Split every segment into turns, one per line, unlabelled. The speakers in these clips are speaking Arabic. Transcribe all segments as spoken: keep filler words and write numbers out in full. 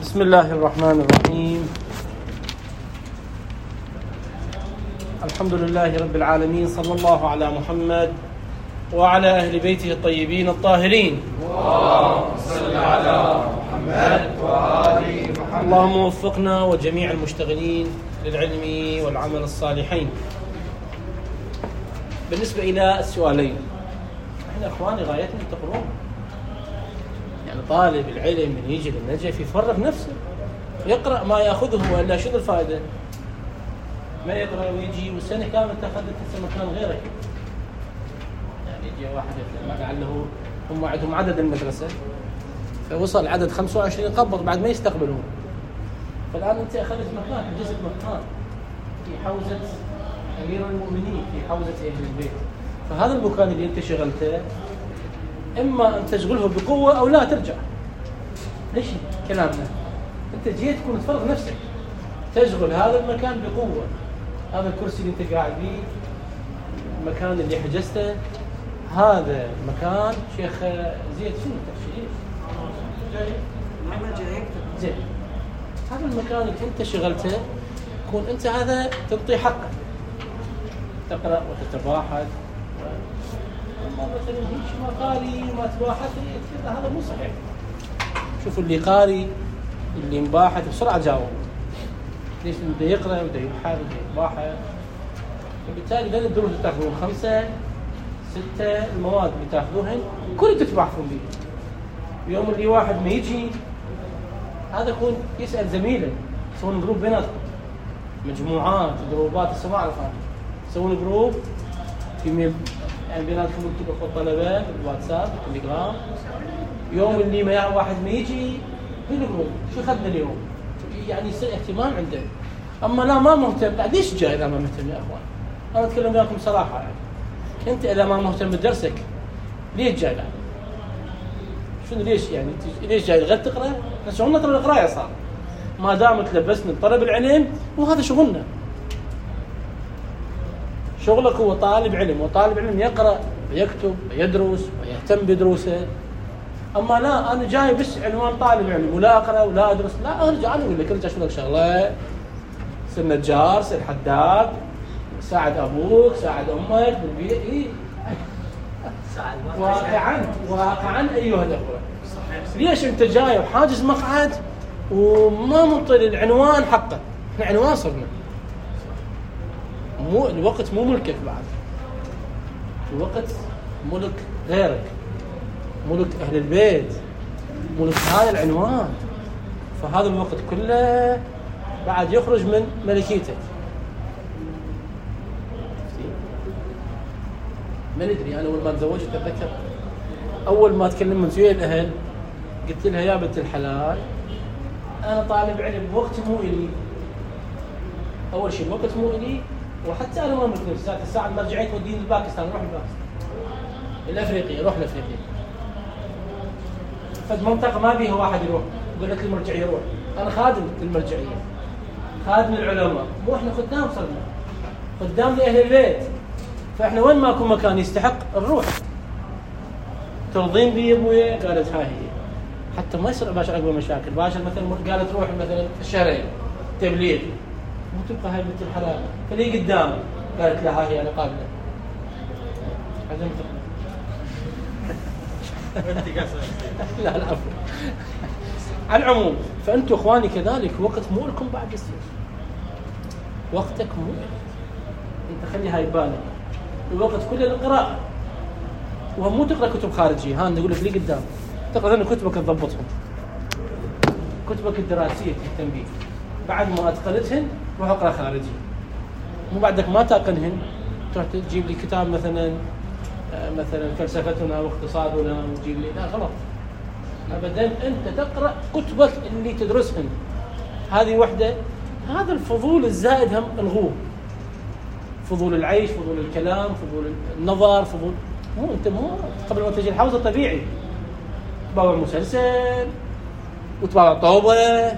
بسم الله الرحمن الرحيم. الحمد لله رب العالمين، صلى الله على محمد وعلى أهل بيته الطيبين الطاهرين.
اللهم صل على محمد وآل محمد.
اللهم وفقنا وجميع المشتغلين للعلم والعمل الصالحين. بالنسبة إلى السؤالين، احنا اخواني غايتنا تقرون، يعني طالب العلم من يجي للنجف يفرغ نفسه يقرأ ما يأخذه، وإلا شنو الفائدة؟ ما يقرأ ويجي والسنة كاملة تأخذ تسمى مكان غيرك. يعني يجي واحد لعله هم عندهم عدد المدرسة فوصل عدد خمسة وعشرين قبض بعد ما يستقبلون، فالآن أنت أخذت مكان، حجزت مكان في حوزة أمير المؤمنين، في حوزة أهل البيت. فهذا المكان اللي أنت شغلته إما أن تشغله بقوة أو لا ترجع. ليش كلامنا؟ أنت جيت تكون تفرغ نفسك، تشغل هذا المكان بقوة. هذا الكرسي اللي أنت قاعد فيه، المكان اللي حجزته، هذا مكان شيخ زيد شنو تحكي؟
محمد جاي يكتب.
زين، هذا المكان اللي أنت شغلته كون أنت هذا تعطي حقه، تقرأ وتتباحث. أما مثلا هيك ما قاري وما تباحث كذا، هذا مو صحيح. شوف اللي قاري اللي مباحث بسرعة جاوب، ليش بده يقرأ بده يبحث بده يتباحث. وبالتالي لازم الدروس اللي تاخذون خمسة ستة المواد اللي تاخذوهن كل تتباحثون بيه. يوم اللي واحد ما يجي هذا يكون يسأل زميله، يسوون جروب بيناتكم، مجموعات جروبات السماع الفاتحة، يسوون جروب في ميل يعني بيناتكم انتم الطلبه بالواتساب بالتليجرام. يوم اللي ما واحد ما يجي بالجروب شو اخذنا اليوم، يعني يصير اهتمام عنده. اما لا ما مهتم، لا ليش جاي اذا ما مهتم يا اخوان؟ انا اتكلم وياكم صراحه، يعني انت اذا ما مهتم بدرسك ليش جاي؟ لا شنو ليش يعني ليش جاي غير تقرا؟ شغلنا ترى القرايه صار، ما دام تلبسنا بطلب العلم وهذا شغلنا. شغلك هو طالب علم، وطالب علم يقرأ ويكتب ويدرس ويهتم بدروسه. أما لا أنا جاي بس عنوان طالب علم ولا أقرأ ولا أدرس، لا أرجع أنا أقول لك ارجع شو لك شغلة، صير نجار، صير حداد، ساعد أبوك، ساعد أمك بالبيت. إيه؟ واقعا واقعا أيها الأخوة، ليش أنت جاي وحاجز مقعد وما منطي العنوان حقه؟ إحنا عنوان صرنا، مو الوقت مو ملكك بعد، الوقت ملك غيرك، ملك أهل البيت، ملك هذا العنوان. فهذا الوقت كله بعد يخرج من ملكيتك. ما ندري، أنا أول ما تزوجت أتذكر أول ما تكلمت ويا الأهل قلت لها يا بنت الحلال أنا طالب علم، وقت مو إلي. أول شيء الوقت مو إلي، وحتى انا ما املك نفسي. الساعه اللي رجعت وديني الباكستان، اروح الباكستان الافريقيه، اروح الافريقيه. فد منطقه ما بيها واحد يروح، قلت المرجعيه يروح. انا خادم المرجعيه، خادم العلماء، مو احنا خدام صرنا، خدام لاهل البيت. فاحنا وين ما يكون مكان يستحق نروح. ترضين بي ابويا؟ قالت ها هي، حتى ما يصير باشر عقب مشاكل. باشر مثلا قالت روح مثلا الشهرين تبليغ، مو تبقى هاي بنت الحلال فلي قدام. قالت لها هي انا قابله. عزمت لا لا عفوا. على العموم فانتم اخواني كذلك وقت مو لكم بعد يصير، وقتك مو انت خلي هاي بالك. الوقت كله للقراءه، وهم مو تقرا كتب خارجيه. ها نقول لك لي قدام تقرا لنا كتبك تضبطهم، كتبك الدراسيه تهتم بيه. بعد ما اتقنتهن روح اقرا خارجي. مو بعدك ما تاتقنهن تروح تجيب لي كتاب مثلا مثلا فلسفتنا او اقتصادنا وتجيب لي، لا غلط ابدا. انت تقرا كتبك اللي تدرسهن، هذه وحده. هذا الفضول الزائد هم الغوه، فضول العيش، فضول الكلام، فضول النظر، فضول مو انت مو قبل ما تجي الحوزه طبيعي تباوع مسلسل وتباوع طوبه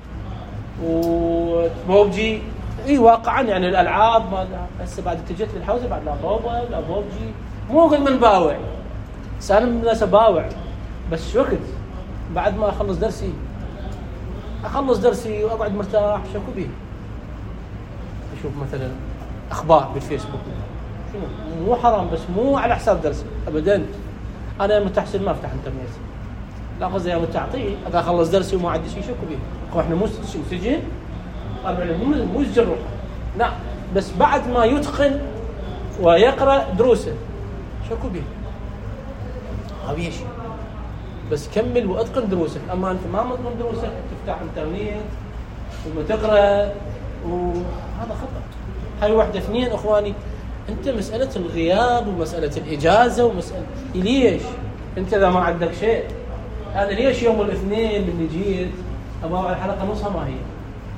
وبوبجي. اي واقعا يعني الالعاب ما هسه بعد اتجهت للحوزه بعد لا طوبه لا بوبجي، مو قل من باوع سالم الناس باوع بس وقت بعد ما اخلص درسي اخلص درسي واقعد مرتاح شكو به. اشوف مثلا اخبار بالفيسبوك، شنو مو حرام بس مو على حساب درسي ابدا. انا متحسن ما افتح انترنت، لا قصدي يا متعطيه اذا اخلص درسي وما عندي شيء شكو به. احنا مو سجن طالع له مو مو سجن روحه، لا بس بعد ما يتقن ويقرا دروسه شكو به، ما بيه شيء، بس كمل واتقن دروسك. اما انت ما مضمون دروسك تفتح انترنت وما تقرا، وهذا خطا. هاي واحده. اثنين اخواني، انت مساله الغياب ومساله الاجازه ومساله ليش انت اذا ما عندك شيء هذا ليش يوم الاثنين اللي جيت ابغى الحلقه نصها ما هي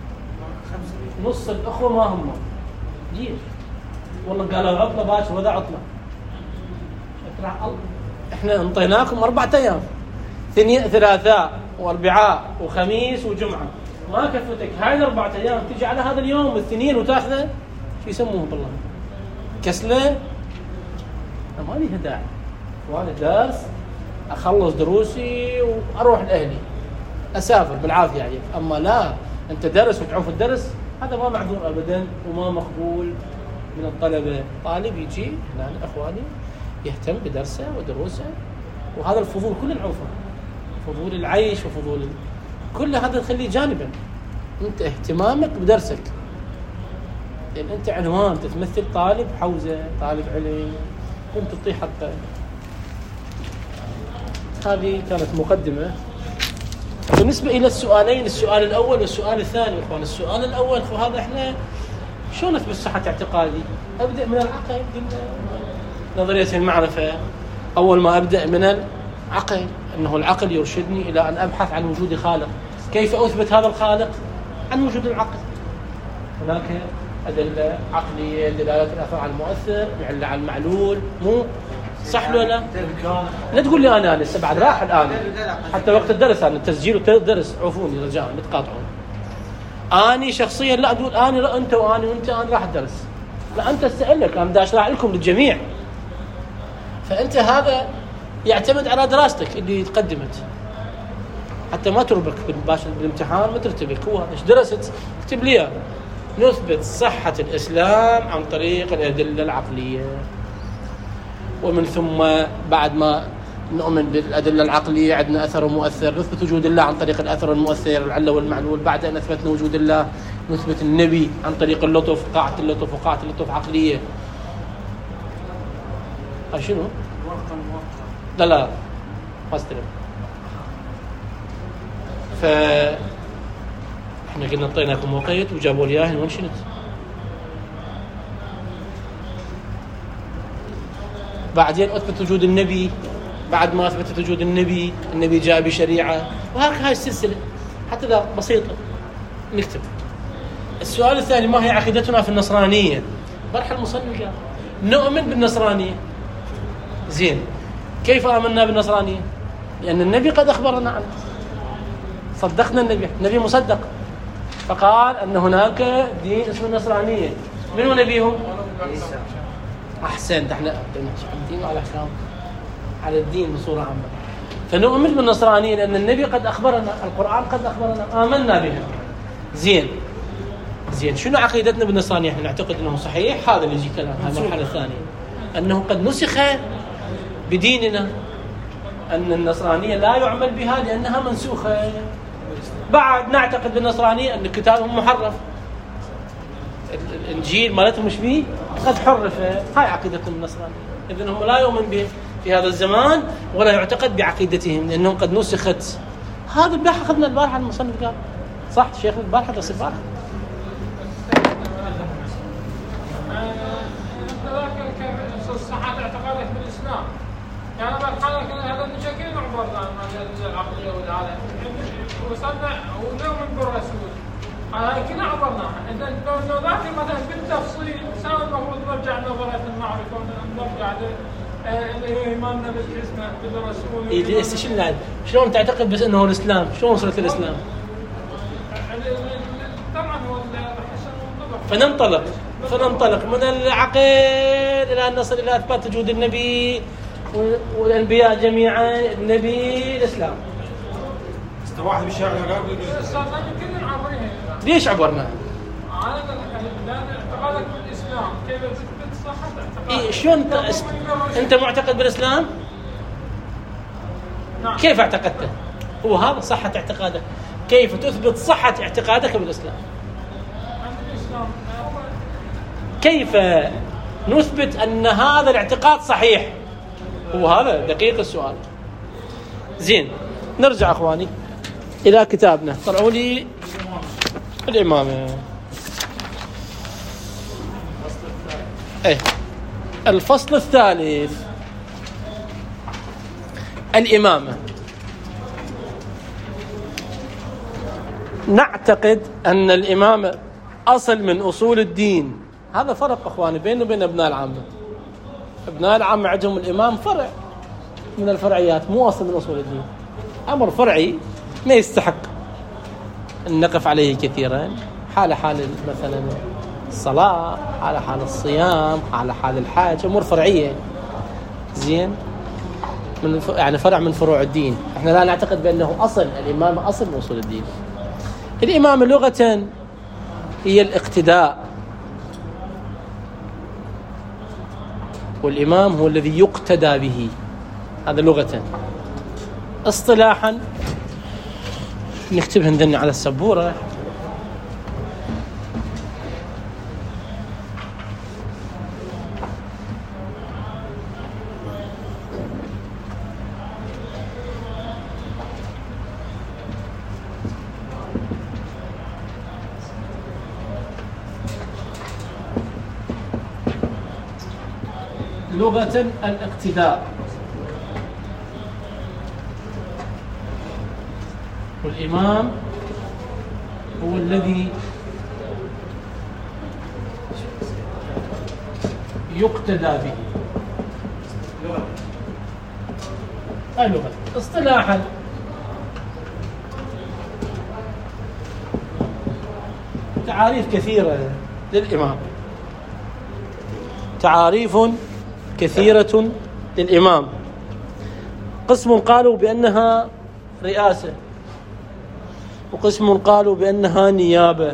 نص الاخوه ما هم ليش والله قالوا عطله باكر وذا عطله. احنا انطيناكم اربعة ايام، ثلاثاء واربعاء وخميس وجمعه، ما كفتك هاي الاربعة ايام تجي على هذا اليوم الاثنين وتاخذه شو يسموه بالله كسله. ما لي داعي وانا درس اخلص دروسي واروح لاهلي اسافر بالعافيه يعني. اما لا انت درس وتعوف الدرس هذا ما معذور ابدا وما مقبول من الطلبه. طالب يجي هنا اخواني يهتم بدرسه ودروسه، وهذا الفضول كل نعوفه، فضول العيش وفضول كل هذا نخليه جانبا. انت اهتمامك بدرسك، لان انت عنوان تتمثل طالب حوزه، طالب علم، كنت تعطيه حقه. هذه كانت مقدمه. بالنسبه الى السؤالين، السؤال الاول والسؤال الثاني اخوان. السؤال الاول وهذا احنا شلون نثبت صحه اعتقادي؟ ابدا من العقل، نظريه المعرفه. اول ما ابدا من العقل، انه العقل يرشدني الى ان ابحث عن وجود خالق. كيف اثبت هذا الخالق؟ عن وجود العقل. هناك ادله عقليه، دلاله الافعال المؤثر، العله على المعلول، مو صح ولا لا؟ لا تقول لي انا لسه بعد راح الان حتى وقت الدرس، انا التسجيل والدرس عوفوني رجال متقاطعون. اني شخصيا لا اقول اني لا انت واني وانت انا راح الدرس، لا انت استألك انا بدي اشرح لكم للجميع. فانت هذا يعتمد على دراستك اللي تقدمت حتى ما تربك بالامتحان ما ترتبك. هو ايش درست؟ اكتب لي. نثبت صحة الإسلام عن طريق الأدلة العقلية، ومن ثم بعد ما نؤمن بالأدلة العقلية عندنا أثر ومؤثر، نثبت وجود الله عن طريق الأثر والمؤثر، العلة والمعلول. بعد أن أثبتنا وجود الله نثبت النبي عن طريق اللطف، قاعة اللطف وقاعة اللطف عقلية. هاي شنو؟ لا لا ما استلم. ف احنا قلنا انطيناكم وقيت وجابوا لي اياه وانشنت. بعدين اثبت وجود النبي، بعد ما اثبتت وجود النبي، النبي جاء بشريعه، وهكذا هاي السلسله حتى ذا بسيطه نكتب. السؤال الثاني، ما هي عقيدتنا في النصرانيه؟ برح المصنف قال نؤمن بالنصرانيه. زين، كيف آمنا بالنصرانيه؟ لأن النبي قد أخبرنا عنه، صدقنا النبي، النبي مصدق، فقال أن هناك دين اسمه النصرانية. من هو نبيهم؟ أحسن، احنا الدين على أحكام على الدين بصورة عامة. فنؤمن بالنصرانية لأن النبي قد أخبرنا، القرآن قد أخبرنا، آمنا بها. زين زين شنو عقيدتنا بالنصرانية؟ احنا نعتقد أنه صحيح، هذا اللي يجي كلام. هذه المرحلة الثانية أنه قد نسخ بديننا، أن النصرانية لا يعمل بها لأنها منسوخة. بعد نعتقد بالنصرانية أن كتابهم محرف، الإنجيل مالتهم مش بيه قد حرف. هاي عقيدتهم النصرانية. إذن هم لا يؤمن به في هذا الزمان ولا يعتقد بعقيدتهم لأنهم قد نسخت. هذا البارحة أخذنا البارحة المصنف قال صح شيخ البارحة درس البارحة.
صحة اعتقادك بالإسلام يعني مرحلة كنا هذا المشاكل نعبرنا عن العقلية والعالم وصلنا ونؤمن بالرسول، هذا كنا عبرناها. إذا لو ذاك مثلا بالتفصيل سواء المفروض نرجع نظرة المعرفة ونرجع إيماننا بالإسلام بالرسول.
إيه ليش شنو يعني؟ شلون تعتقد بس إنه الإسلام؟ شلون وصلت الإسلام؟
طبعا هو الحسن والطبع.
فننطلق فننطلق من العقل إلى أن نصل إلى إثبات وجود النبي والأنبياء جميعا، النبي الإسلام.
واحد بالشارع
يمكن عبريها.
ليش عبرنا؟
أنا لأن اعتقادك بالإسلام كيف تثبت صحة اعتقادك؟
إيه شلون أنت است... أنت معتقد بالإسلام؟
نعم.
كيف اعتقدته؟ هو هذا صحة اعتقادك. كيف تثبت صحة اعتقادك بالإسلام؟
عند الإسلام
كيف نثبت أن هذا الاعتقاد صحيح؟ هو هذا دقيق السؤال. زين نرجع أخواني إلى كتابنا. طلعوا لي الإمامة. إيه الفصل الثالث الإمامة. نعتقد أن الإمامة أصل من أصول الدين. هذا فرق أخواني بينه وبين أبناء العامة. أبناء العامة عندهم الإمام فرع من الفرعيات مو أصل من أصول الدين، أمر فرعي ما يستحق أن نقف عليه كثيرا، حال حال مثلا الصلاة، حال حال الصيام، حال حال الحج، أمور فرعية. زين من يعني فرع من فروع الدين. احنا لا نعتقد بأنه أصل. الإمامة أصل من أصول الدين. الإمامة لغة هي الاقتداء، والإمام هو الذي يقتدى به. هذا لغة. اصطلاحا نكتبها ندن على السبورة. لغة الاقتداء، والإمام هو الذي يقتدى به. هاي لغة. اصطلاحا تعاريف كثيرة للإمام، تعاريف كثيرة للإمام. قسم قالوا بأنها رئاسة، وقسم قالوا بأنها نيابة،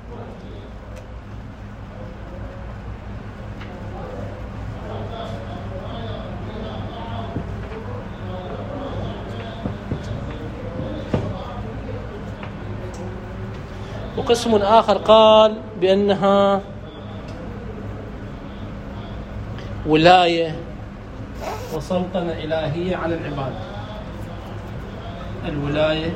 وقسم آخر قال بأنها ولاية وسلطنة إلهية على العباد. الولاية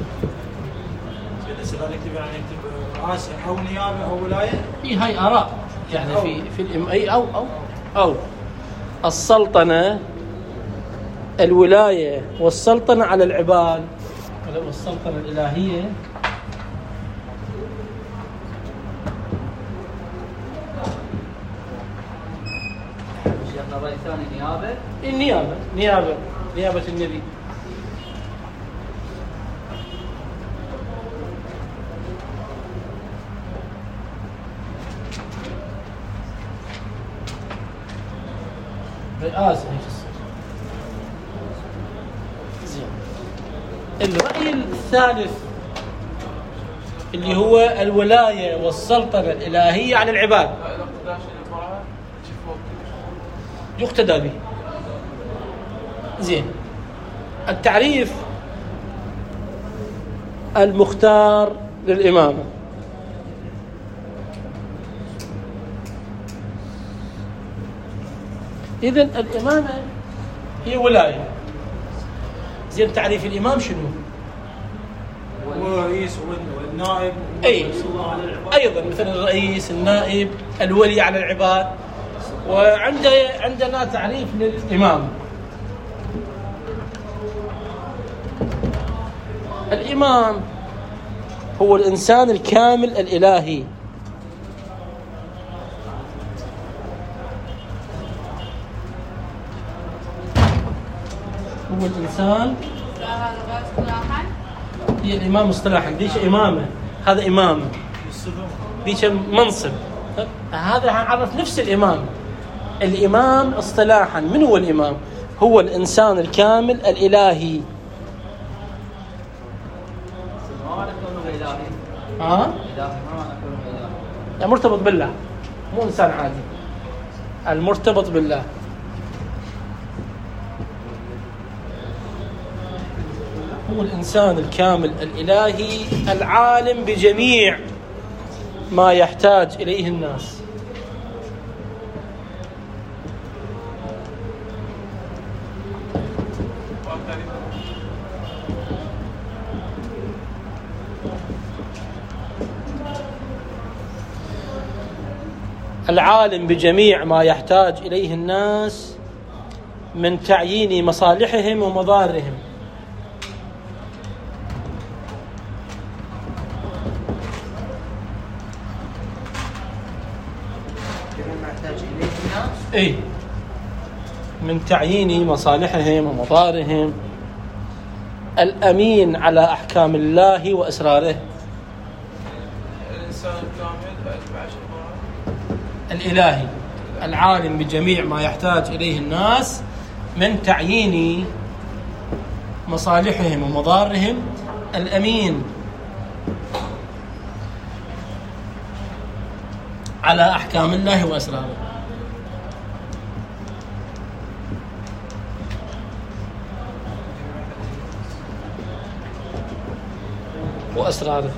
نكتب يعني نكتب رئاسة أو نيابة أو ولاية.
إيه هاي آراء يعني في في الإم أي أو أو أو السلطنة، الولاية والسلطنة على العباد، والسلطنة الإلهية
الرأي الثاني نيابة.
النيابة نيابة نيابة النبي. رئاسة. زين. الرأي الثالث اللي هو الولاية والسلطنة الإلهية على العباد يقتدى به. زين. التعريف المختار للإمامة. إذن الإمامة هي ولاية. زين تعريف الإمام شنو؟
هو الرئيس والنائب.
أي أيضا مثل الرئيس، النائب، الولي على العباد. وعنده عندنا تعريف للإمام. الإمام هو الإنسان الكامل الإلهي، هو الإنسان. هي الإمام اصطلاحا ليش إمامة؟ هذا إمامة ليش منصب. هذا هنعرف نفس الإمام. الإمام اصطلاحا من هو الإمام؟ هو الإنسان الكامل الإلهي
إلهي.
ها؟
إلهي ما معنى كونه إلهي؟
يعني مرتبط بالله، مو إنسان عادي، المرتبط بالله. هو الإنسان الكامل الإلهي العالم بجميع ما يحتاج إليه الناس. العالم بجميع ما يحتاج إليه الناس من تعيين مصالحهم ومضارهم. إيه، من تعيين مصالحهم ومضارهم. الأمين على أحكام الله وأسراره.
الإنسان الكامل
الإلهي العالم بجميع ما يحتاج إليه الناس من تعيين مصالحهم ومضارهم. الأمين على أحكام الله وأسراره. وأسراره.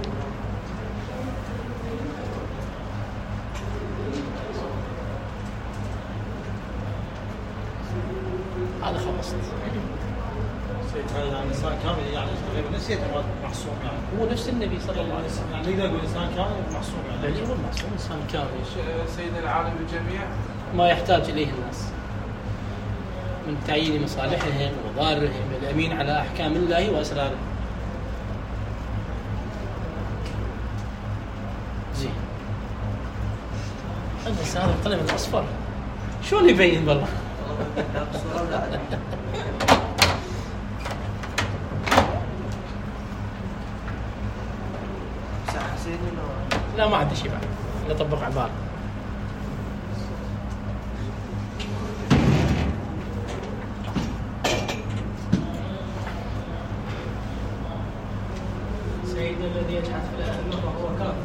هذا خلصت.
يعني انسان كامل يعني نسيت محصوم يعني
هو نفس النبي صلى الله عليه وسلم.
يعني نقدر نقول انسان كامل محصوم يعني.
بل هو المعصوم انسان كامل
سيد العالم بالجميع
ما يحتاج اليه الناس من تعيين مصالحهم ومضارهم. الامين على احكام الله واسراره. زين. بس هذا القلم الاصفر شلون يبين والله؟ لا ما عندي شيء بعد، نطبق عبارة.
سيد الذي يجحد في الأئمة وهو كافر.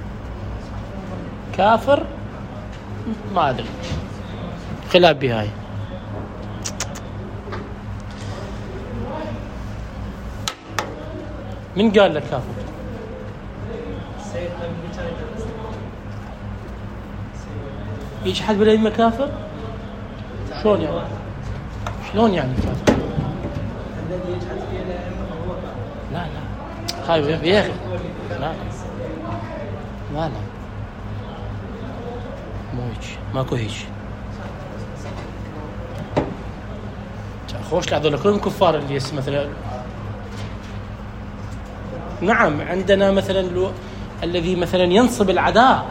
كافر ما أدري، خلاف بهاي. من قال لك كافر؟ يجحد بالأئمة كافر؟ شلون يعني؟ شلون يعني كافر؟
الذي يجحد في الأئمة وهو كافر.
لا لا خايف يا أخي. لا لا لا لا مو هيك، ماكو هيك. خوش هذول كلهم كفار اللي يس مثلا. نعم عندنا مثلا لو الذي مثلا ينصب العداء،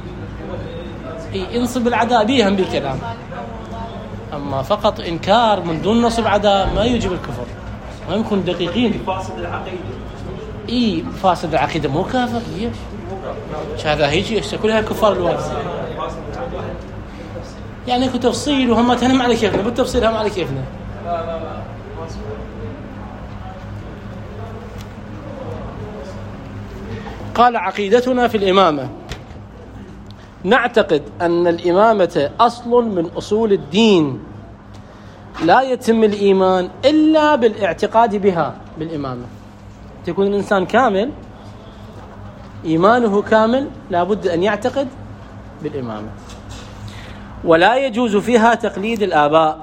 ينصب العداء بيهم بالكلام، أما فقط إنكار من دون نصب عداء ما يوجب الكفر. ما يكون دقيقين.
فاسد العقيده.
إيه فاسد العقيدة مو كافر. ليش؟ هذا هيك كلها كفار الوارث. يعني كنت تفصيل وهم تنم على كيفنا، بالتفصيل هم على كيفنا.
لا لا لا
قال عقيدتنا في الإمامة: نعتقد أن الإمامة أصل من أصول الدين، لا يتم الإيمان إلا بالاعتقاد بها بالإمامة. تكون الإنسان كامل، إيمانه كامل، لابد أن يعتقد بالإمامة. ولا يجوز فيها تقليد الآباء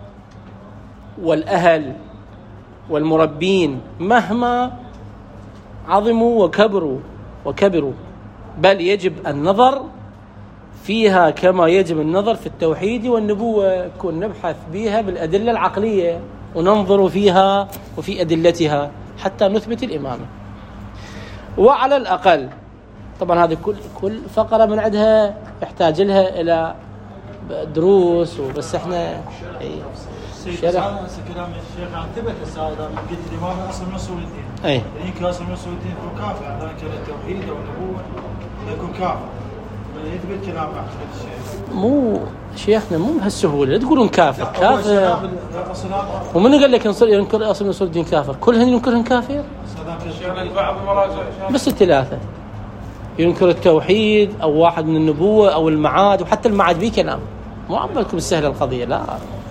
والأهل والمربين مهما عظموا وكبروا وكبروا، بل يجب النظر فيها كما يجب النظر في التوحيد والنبوة. كن نبحث بها بالأدلة العقلية وننظر فيها وفي أدلتها حتى نثبت الإمامة. وعلى الأقل طبعا هذه كل كل فقرة من عندها يحتاج لها إلى دروس، وبس احنا
شرح كلام الشيخ عن ثبت السادة من قلت الإمامة أصل من أصول الدين.
أي
يعني كأصل من أصول الدين يكون كافر، هذا كان التوحيد أو النبوة يكون كافر. يثبت كلام الشيخ.
مو شيخنا مو بهالسهولة، لا تقولون كافر كافر.
أصلا
ومن قال لك ينصر ينكر أصل من أصول الدين كافر؟ كلهن ينكرهن كافر؟
بعض المراجع
بس الثلاثة ينكر التوحيد أو واحد من النبوة أو المعاد، وحتى المعاد بيه كلام، مو عبالكم السهلة القضية لا.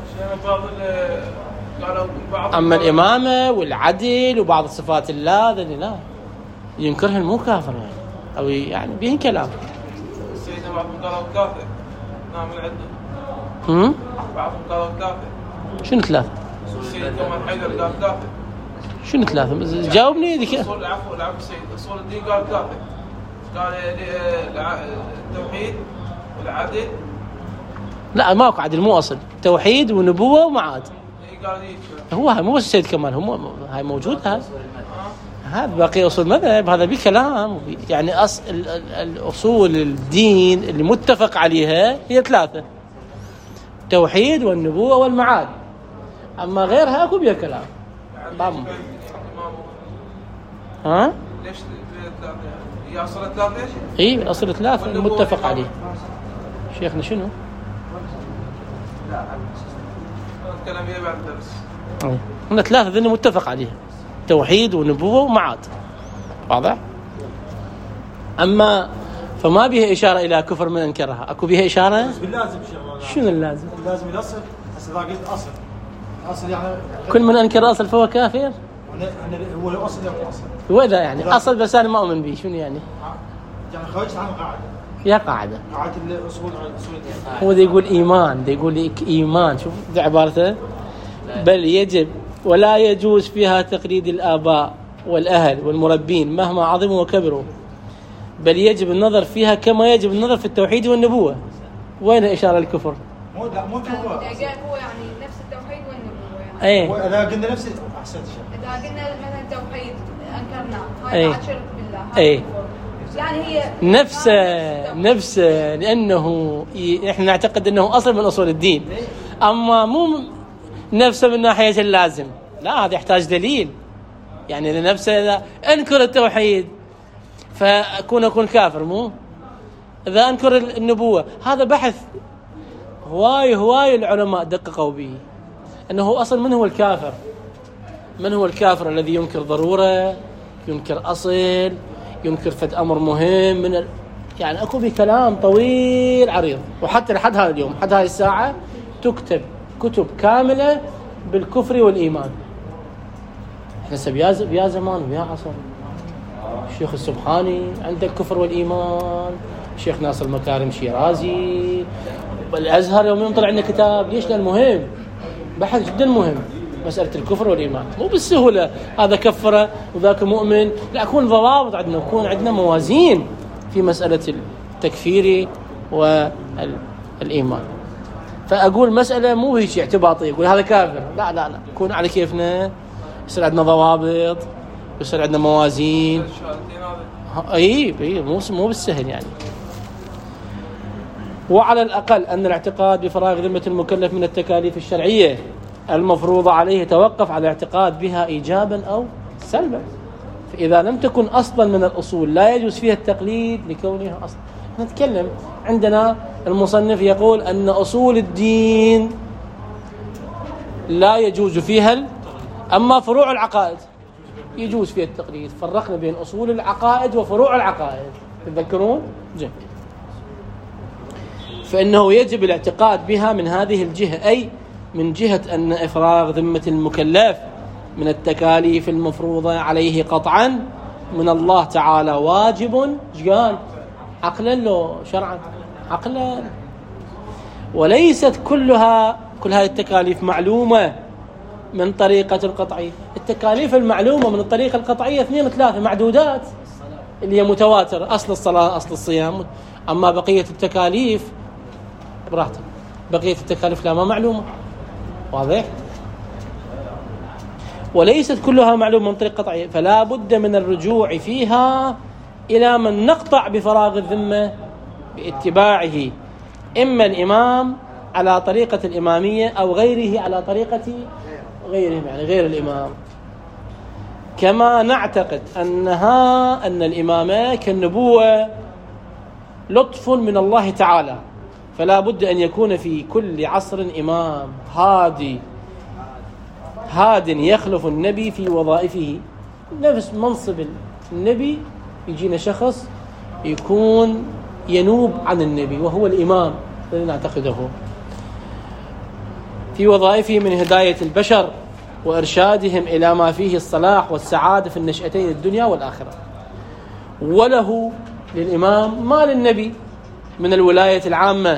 أما الإمامة والعدل وبعض الصفات الله ذني لا ينكرهن مو كافر يعني، أو يعني بيهن كلام.
السيدة بعضهم قالوا كافر نعم العدة.
هم؟
بعضهم قالوا كافر.
شنو ثلاثة؟
السيد كمان حيدر قال كافر.
شنو ثلاثة؟ جاوبني ذيك.
أصول العفو العفو السيد أصول الدين قال كافر. قال التوحيد والعدل.
لا ماكو عدل، مو أصل توحيد ونبوة ومعاد.
قال
هو هاي مو بس السيد كمال، هم هاي موجود هذا. هذا باقي أصول مذهب، هذا بكلام يعني. أصل الأصول الدين اللي متفق عليها هي ثلاثة: التوحيد والنبوة والمعاد. أما غيرها أكو بيها كلام. بام. ها؟
ليش ثلاثة؟ هي أصل ثلاثة إيش؟
إيه الأصل ثلاثة المتفق عليه. شيخنا شنو؟
الكلام يبع الدرس.
إيه هنا ثلاثة ذني متفق عليها: توحيد ونبوة ومعاد. واضح؟ أما فما بها إشارة إلى كفر من أنكرها. أكو بها إشارة؟
باللازم
شنو اللازم؟
اللازم الأصل. هسه إذا قلت أصل أصل يعني
كل من أنكر أصل فهو كافر.
هو الأصل يبقى أصل.
وإذا يعني أصل بس أنا ما أؤمن به شنو يعني؟
يعني خرجت عن قاعدة.
يا قاعدة.
قاعدة الأصول أصول الدين.
هو ده يقول إيمان، ده يقول لك إيمان. شوف ده عبارته: بل يجب ولا يجوز فيها تقليد الآباء والأهل والمربين مهما عظموا وكبروا، بل يجب النظر فيها كما يجب النظر في التوحيد والنبوة. وين إشارة الكفر؟
مو لا مو كفر.
هو يعني نفس التوحيد والنبوة يعني.
أي.
إذا قلنا نفس أحسن شيء.
إذا قلنا مثلا التوحيد أنكرناه،
أي.
هاي بعد شرك بالله.
أي.
يعني هي
نفسه نفسه لأنه إحنا نعتقد أنه أصل من أصول الدين، أما مو نفسه من ناحية اللازم. لا هذا يحتاج دليل. يعني إذا نفسه إذا أنكر التوحيد فأكون أكون كافر، مو إذا أنكر النبوة. هذا بحث هواي هواي العلماء دققوا به، أنه أصل من هو الكافر. من هو الكافر الذي ينكر ضرورة، ينكر أصل، ينكر فد أمر مهم من ال... يعني أكو بكلام طويل عريض. وحتى لحد هذا اليوم حد هاي الساعة تكتب كتب كاملة بالكفر والإيمان. احنا سبياز بيا زمان ويا عصر. الشيخ السبحاني عنده الكفر والإيمان، الشيخ ناصر المكارم شيرازي، الأزهر يوم يوم طلع لنا كتاب. ليش؟ لأن مهم، بحث جدا مهم مسألة الكفر والإيمان. مو بالسهولة هذا كفره وذاك مؤمن، لا يكون ضوابط عندنا، يكون عندنا موازين في مسألة التكفير والإيمان. فأقول مسألة مو هيك اعتباطية يقول هذا كافر، لا لا لا، يكون على كيفنا، يصير عندنا ضوابط، يصير عندنا موازين. اي اي مو مو بالسهل يعني. وعلى الأقل أن الاعتقاد بفراغ ذمة المكلف من التكاليف الشرعية المفروضة عليه يتوقف على الاعتقاد بها إيجابا أو سلبا. فإذا لم تكن أصلا من الأصول لا يجوز فيها التقليد لكونها أصلا. نتكلم عندنا المصنف يقول أن أصول الدين لا يجوز فيها ال... أما فروع العقائد يجوز فيها التقليد. فرقنا بين أصول العقائد وفروع العقائد، تذكرون؟ جيد. فإنه يجب الاعتقاد بها من هذه الجهة، أي من جهة أن إفراغ ذمة المكلف من التكاليف المفروضة عليه قطعا من الله تعالى واجب جان عقلا له شرعا عقلا. وليست كلها كل هذه التكاليف معلومة من طريقة القطعية. التكاليف المعلومة من الطريقة القطعية اثنين ثلاثة معدودات اللي هي متواتر، أصل الصلاة أصل الصيام. أما بقية التكاليف براحتك، بقية التكاليف لا ما معلومة. واضح؟ وليست كلها معلومة من طريق قطعية، فلا بد من الرجوع فيها إلى من نقطع بفراغ الذمة باتباعه، إما الإمام على طريقة الإمامية أو غيره على طريقة غيرهم، يعني غير الإمام. كما نعتقد أنها أن الإمامة كالنبوة لطف من الله تعالى، فلا بد أن يكون في كل عصر إمام هادي هاد يخلف النبي في وظائفه. نفس منصب النبي يجينا شخص يكون ينوب عن النبي وهو الإمام الذي نعتقده في وظائفه من هداية البشر وإرشادهم إلى ما فيه الصلاح والسعادة في النشأتين الدنيا والآخرة. وله للإمام ما للنبي من الولاية العامة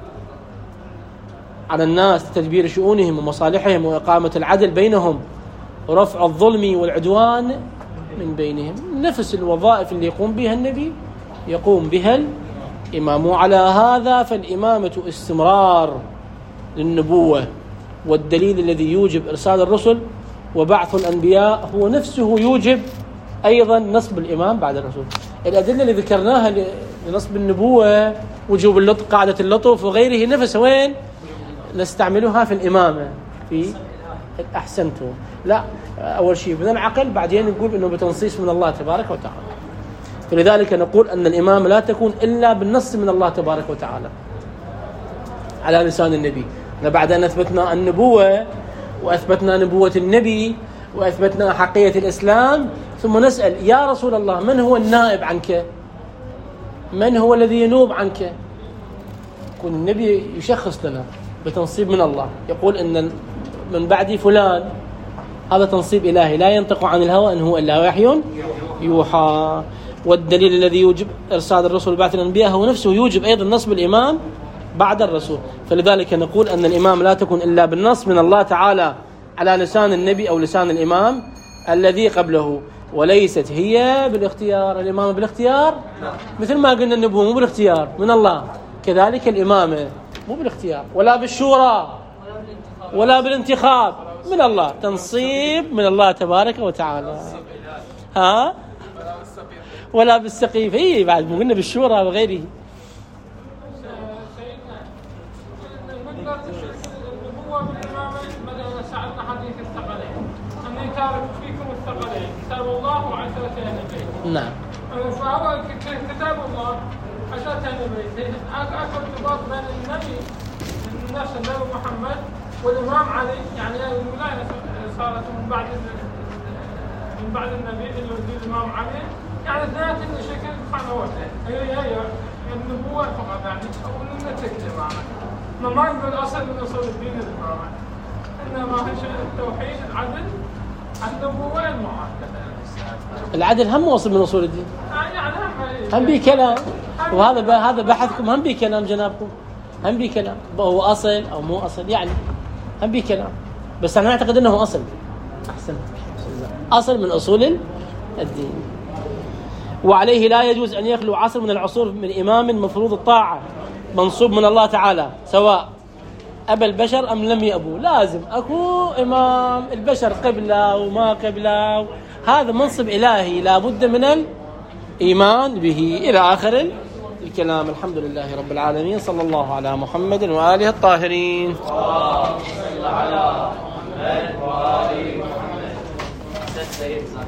على الناس، تدبير شؤونهم ومصالحهم وإقامة العدل بينهم ورفع الظلم والعدوان من بينهم. نفس الوظائف اللي يقوم بها النبي يقوم بها الإمام. على هذا فالإمامة استمرار للنبوة، والدليل الذي يوجب إرسال الرسل وبعث الأنبياء هو نفسه يوجب أيضا نصب الإمام بعد الرسول. الأدلة اللي ذكرناها لنصب النبوة وجوب اللطف، قاعدة اللطف وغيره، نفس وين نستعملها في الإمامة في أحسنته. لا، أول شيء من العقل، بعدين نقول إنه بتنصيص من الله تبارك وتعالى. فلذلك نقول أن الإمامة لا تكون إلا بالنص من الله تبارك وتعالى على لسان النبي. بعد أن أثبتنا النبوة وأثبتنا نبوة النبي وأثبتنا حقية الإسلام، ثم نسأل يا رسول الله من هو النائب عنك؟ من هو الذي ينوب عنك؟ يكون النبي يشخص لنا بتنصيب من الله، يقول إن من بعد فلان، هذا تنصيب إلهي لا ينطق عن الهوى إن هو إلا وحي يوحى. والدليل الذي يوجب إرسال الرسل وبعث الأنبياء هو نفسه يوجب أيضا نصب الإمام بعد الرسول. فلذلك نقول أن الإمام لا تكون إلا بالنص من الله تعالى على لسان النبي أو لسان الإمام الذي قبله، وليست هي بالاختيار. الإمامة بالاختيار مثل ما قلنا النبوة مو بالاختيار من الله، كذلك الإمامة مو بالاختيار ولا بالشورى ولا بالانتخاب، من الله، تنصيب من الله تبارك وتعالى. ها ولا بالسقيف، اي بعد مو قلنا بالشورى وغيره.
النبوة بالإمامة بدأنا سألنا حديث الثقلين، أن يتعرف فيكم الثقلين كتاب الله وعشرة نبي.
نعم.
فهو كتاب الله عشرة نبي، أكثر ارتباط بين النبي نفس النبي محمد والإمام علي، يعني الولاية صارت من بعد من بعد النبي الإمام علي، يعني اثنين شكل خانوات. هي هي النبوة فقط، يعني أو النتيجة معنا. ما يقول أصل من أصول الدين الإمامة، إنما هي التوحيد، العدل، النبوة، المعاهدة.
العدل هم وصل من أصول الدين.
يعني هم
هم بي كلام، وهذا هذا بحثكم هم بي كلام جنابكم، هم بي كلام، هو أصل أو مو أصل، يعني هم بي كلام، بس أنا أعتقد أنه أصل. أحسن، أصل من أصول الدين. وعليه لا يجوز أن يخلو عصر من العصور من إمام مفروض الطاعة منصوب من الله تعالى، سواء أبى البشر أم لم يأبوا. لازم أكو إمام البشر قبله وما قبله، هذا منصب إلهي لا بد من الإيمان به إلى آخر الكلام. الحمد لله رب العالمين، صلى الله على محمد وآله الطاهرين.
اللهم صل على محمد وآل محمد.